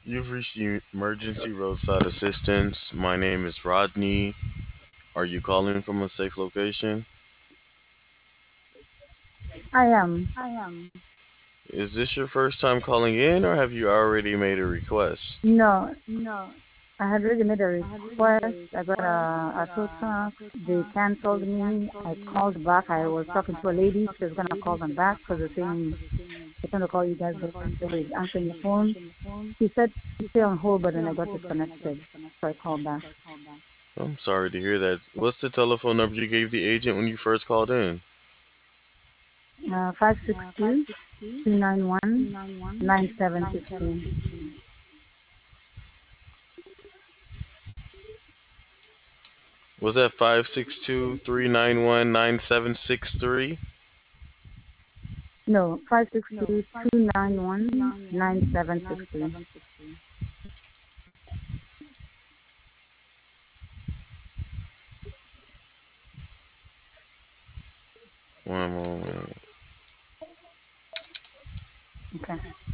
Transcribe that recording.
You've reached the emergency roadside assistance. My name is Rodney. Are you calling from a safe location? I am. Is this your first time calling in or have you already made a request? No, I had already made a request. I got a tow truck. They canceled me. I called back. I was talking to a lady. She was gonna call them back because they're saying they're gonna call you guys, but nobody's answering the phone. She said to stay on hold, but then I got disconnected, so I called back. I'm sorry to hear that. What's the telephone number you gave the agent when you first called in? 562-291-9762. Was that 562-391-9763? No, 562-291-9763. One moment. Okay.